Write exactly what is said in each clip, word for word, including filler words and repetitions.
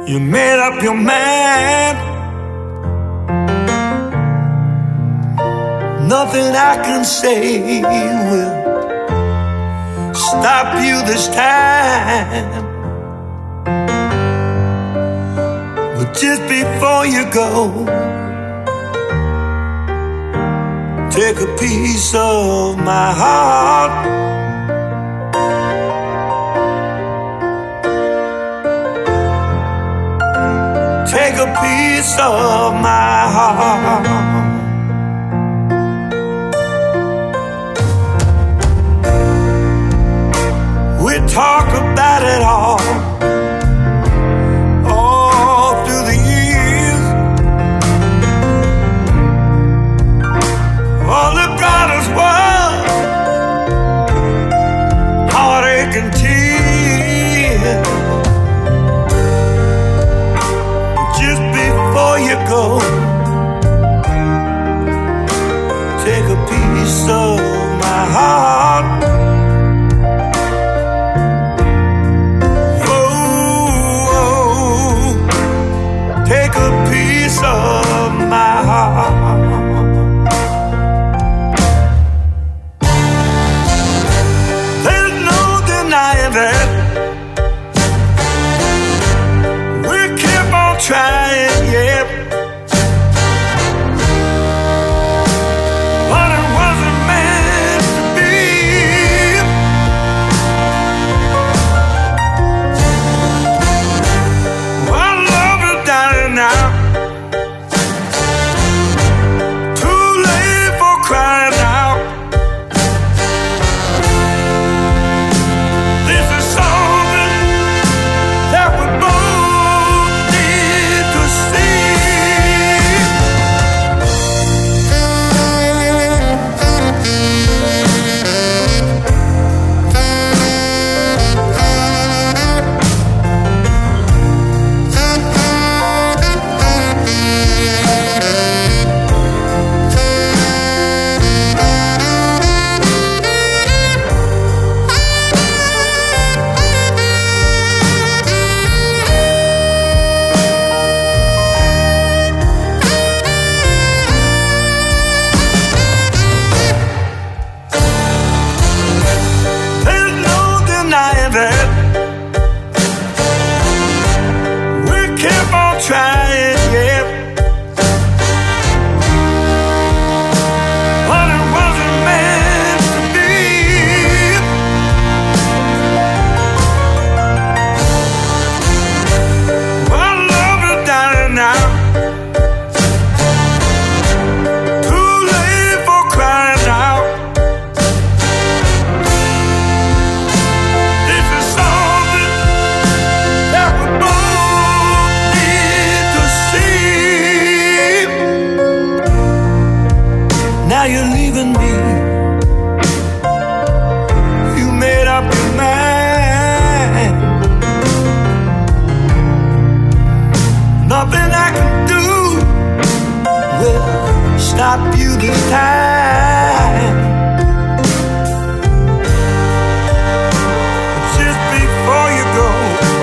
You made up your mind. Nothing I can say will stop you this time. But just before you go, take a piece of my heart. Take a piece of my heart. We talk about it all, all through the years. All the God is was heartache and tears. Just before you go, take a piece of my heart. Take a piece of my heart. There's no denying that we keep on trying, yeah. But it wasn't meant to be. Our love is dying now. Too late for crying out. This is something that we both need to see. There's no denying that we keep on trying, yeah. But it wasn't meant to be. Our love is dying now. Too late for crying out. This is something that we both need to see. Now you're leaving me. You made up your mind. Nothing I can do will stop you this time. Just before you go,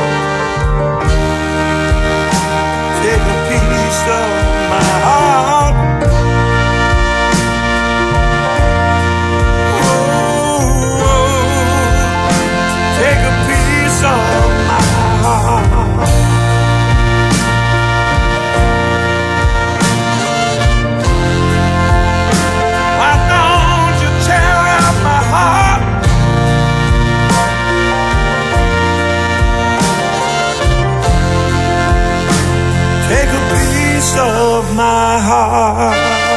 take a piece of my heart. Oh, take a piece of my heart. Why don't you tear out my heart? Take a piece of my heart.